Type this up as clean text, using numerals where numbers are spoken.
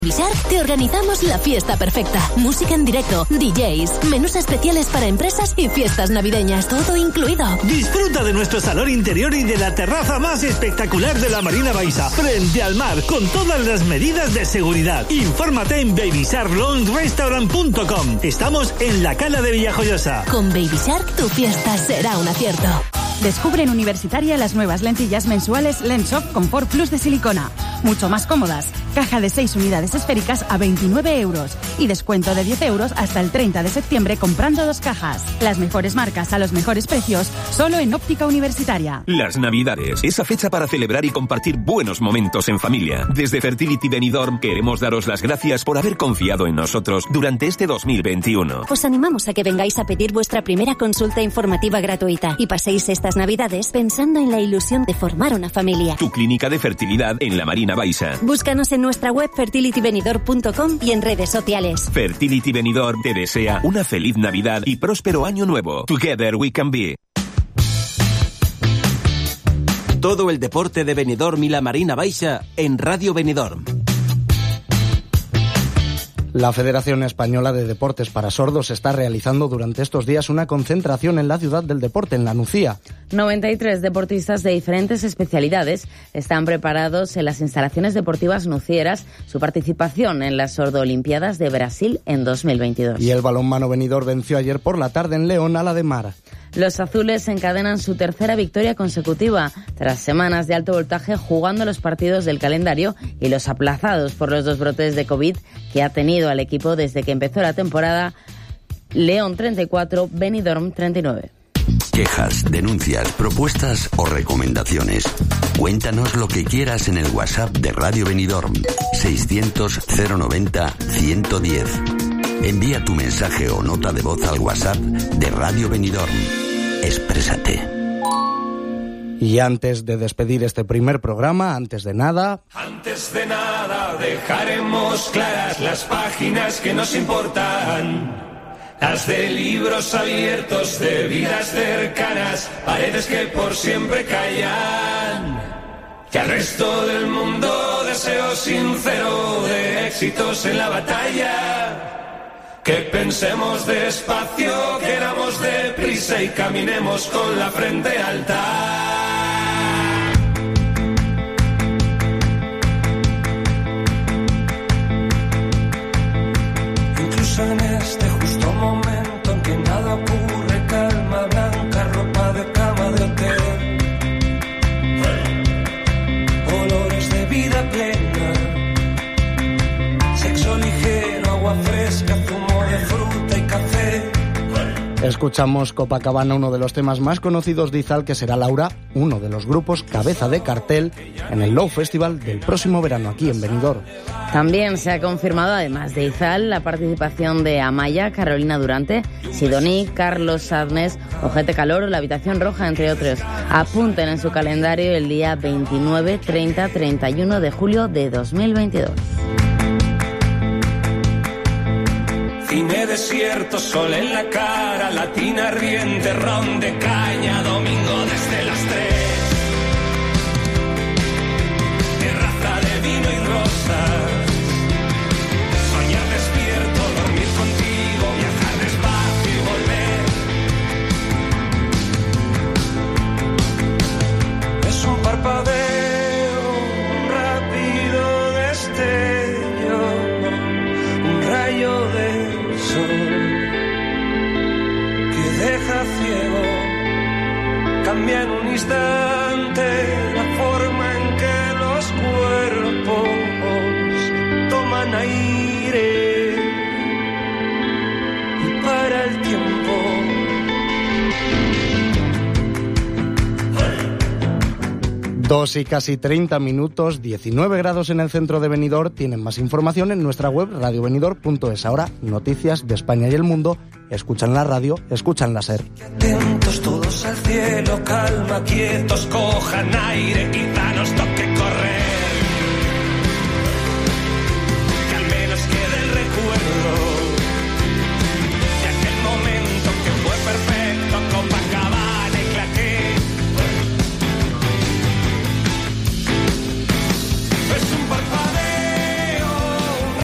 Baby Shark te organizamos la fiesta perfecta. Música en directo, DJs, menús especiales para empresas y fiestas navideñas, todo incluido. Disfruta de nuestro salón interior y de la terraza más espectacular de la Marina Baixa, frente al mar, con todas las medidas de seguridad. Infórmate en babysharklongrestaurant.com. Estamos en la Cala de Villajoyosa. Con Baby Shark tu fiesta será un acierto. Descubre en Universitaria las nuevas lentillas mensuales Lensoft Comfort Plus de silicona. Mucho más cómodas. Caja de 6 unidades esféricas a 29 euros. Y descuento de 10 euros hasta el 30 de septiembre comprando 2 cajas. Las mejores marcas a los mejores precios, solo en Óptica Universitaria. Las Navidades, esa fecha para celebrar y compartir buenos momentos en familia. Desde Fertility Benidorm queremos daros las gracias por haber confiado en nosotros durante este 2021. Os animamos a que vengáis a pedir vuestra primera consulta informativa gratuita y paséis estas Navidades pensando en la ilusión de formar una familia. Tu clínica de fertilidad en la Marina Baixa. Búscanos en nuestra web fertilitybenidorm.com y en redes sociales. Fertility Benidorm te desea una feliz Navidad y próspero año nuevo. Together we can be. Todo el deporte de Benidorm y la Marina Baixa en Radio Benidorm. La Federación Española de Deportes para Sordos está realizando durante estos días una concentración en la ciudad del deporte, en La Nucía. 93 deportistas de diferentes especialidades están preparados en las instalaciones deportivas nucieras su participación en las Sordo-Olimpiadas de Brasil en 2022. Y el balonmano Benidorm venció ayer por la tarde en León a la de Mar. Los azules encadenan su tercera victoria consecutiva tras semanas de alto voltaje jugando los partidos del calendario y los aplazados por los 2 brotes de COVID que ha tenido al equipo desde que empezó la temporada. León 34, Benidorm 39. Quejas, denuncias, propuestas o recomendaciones. Cuéntanos lo que quieras en el WhatsApp de Radio Benidorm 600 090 110. Envía tu mensaje o nota de voz al WhatsApp de Radio Benidorm. Exprésate. Y antes de despedir este primer programa, antes de nada dejaremos claras las páginas que nos importan, las de libros abiertos, de vidas cercanas, paredes que por siempre callan. Que al resto del mundo deseo sincero de éxitos en la batalla. Que pensemos despacio, queramos deprisa y caminemos con la frente alta. Incluso en este justo momento en que nada ocurre, calma blanca, ropa de cama de hotel, olores de vida plena, sexo ligero, agua fresca, zumo de fruta y café. Escuchamos Copacabana, uno de los temas más conocidos de Izal, que será Laura, uno de los grupos cabeza de cartel en el Low Festival del próximo verano aquí en Benidorm. También se ha confirmado, además de Izal, la participación de Amaya, Carolina Durante, Sidoní, Carlos Sadness, Ojete Calor o La Habitación Roja, entre otros. Apunten en su calendario el día 29, 30, 31 de julio de 2022. Cine desierto, sol en la cara, latina riente, ron de caña, domingo desde las 3. Terraza de vino y rosas, soñar despierto, dormir contigo, viajar despacio y volver. Es un parpadeo, un rápido destello, un rayo de que deja ciego, cambia en un instante la forma en que los cuerpos toman aire y para el tiempo. 2 y casi 30 minutos, 19 grados en el centro de Benidorm. Tienen más información en nuestra web radiobenidorm.es. Ahora, noticias de España y el mundo. Escuchan la radio, escuchan la SER. Atentos todos al cielo, calma, quietos, cojan aire, quizá nos toque